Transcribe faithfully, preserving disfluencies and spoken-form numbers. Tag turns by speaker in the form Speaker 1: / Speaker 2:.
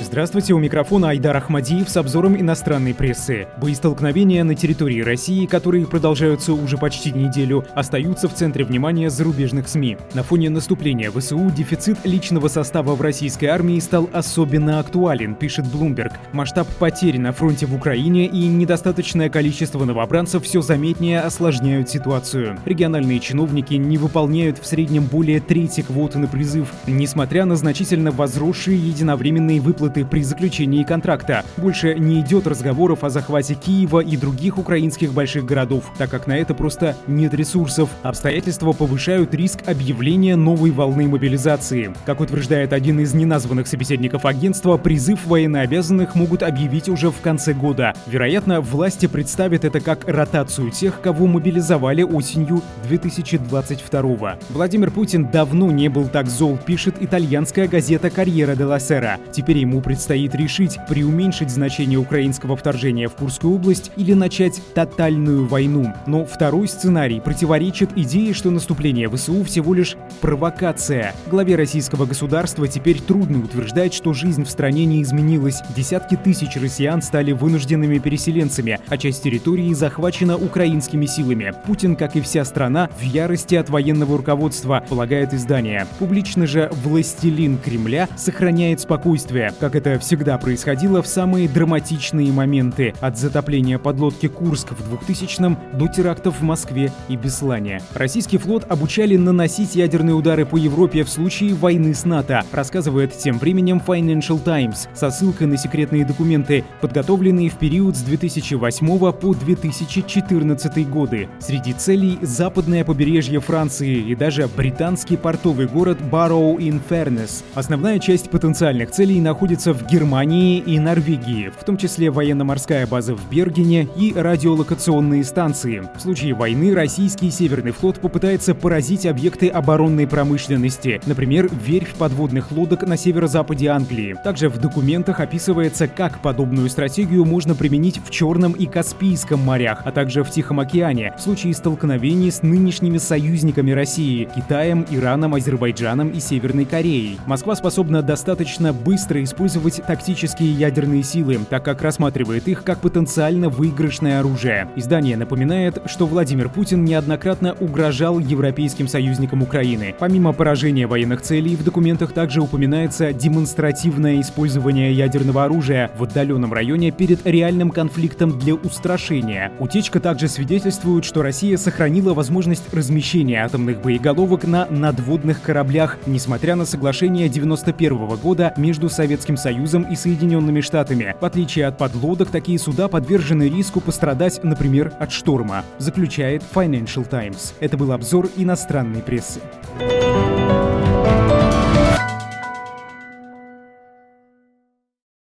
Speaker 1: Здравствуйте, у микрофона Айдар Ахмадиев с обзором иностранной прессы. Боестолкновения на территории России, которые продолжаются уже почти неделю, остаются в центре внимания зарубежных СМИ. На фоне наступления ВСУ дефицит личного состава в российской армии стал особенно актуален, пишет Bloomberg. Масштаб потерь на фронте в Украине и недостаточное количество новобранцев все заметнее осложняют ситуацию. Региональные чиновники не выполняют в среднем более трети квоты на призыв, несмотря на значительно возросшие единовременные выплаты при заключении контракта. Больше не идет разговоров о захвате Киева и других украинских больших городов, так как на это просто нет ресурсов. Обстоятельства повышают риск объявления новой волны мобилизации. Как утверждает один из неназванных собеседников агентства, призыв военнообязанных могут объявить уже в конце года. Вероятно, власти представят это как ротацию тех, кого мобилизовали осенью две тысячи двадцать второго. Владимир Путин давно не был так зол, пишет итальянская газета «Корьера делла Сера». Теперь ему предстоит решить, преуменьшить значение украинского вторжения в Курскую область или начать тотальную войну. Но второй сценарий противоречит идее, что наступление ВСУ всего лишь провокация. Главе российского государства теперь трудно утверждать, что жизнь в стране не изменилась. Десятки тысяч россиян стали вынужденными переселенцами, а часть территории захвачена украинскими силами. Путин, как и вся страна, в ярости от военного руководства, полагает издание. Публично же властелин Кремля сохраняет спокойствие, как это всегда происходило в самые драматичные моменты, от затопления подлодки «Курск» в двухтысячном до терактов в Москве и Беслане. Российский флот обучали наносить ядерные удары по Европе в случае войны с НАТО, рассказывает тем временем Financial Times со ссылкой на секретные документы, подготовленные в период с две тысячи восьмого по две тысячи четырнадцатый годы. Среди целей — западное побережье Франции и даже британский портовый город Барроу-ин-Фернес. Основная часть потенциальных целей находится в Германии и Норвегии, в том числе военно-морская база в Бергене и радиолокационные станции. В случае войны российский Северный флот попытается поразить объекты оборонной промышленности, например, верфь подводных лодок на северо-западе Англии. Также в документах описывается, как подобную стратегию можно применить в Черном и Каспийском морях, а также в Тихом океане, в случае столкновений с нынешними союзниками России — Китаем, Ираном, Азербайджаном и Северной Кореей. Москва способна достаточно быстро использовать тактические ядерные силы, так как рассматривает их как потенциально выигрышное оружие. Издание напоминает, что Владимир Путин неоднократно угрожал европейским союзникам Украины. Помимо поражения военных целей, в документах также упоминается демонстративное использование ядерного оружия в отдаленном районе перед реальным конфликтом для устрашения. Утечка также свидетельствует, что Россия сохранила возможность размещения атомных боеголовок на надводных кораблях, несмотря на соглашение девяносто первого года между Советским Союзом и Соединенными Штатами. В отличие от подлодок, такие суда подвержены риску пострадать, например, от шторма, заключает Financial Times. Это был обзор иностранной прессы.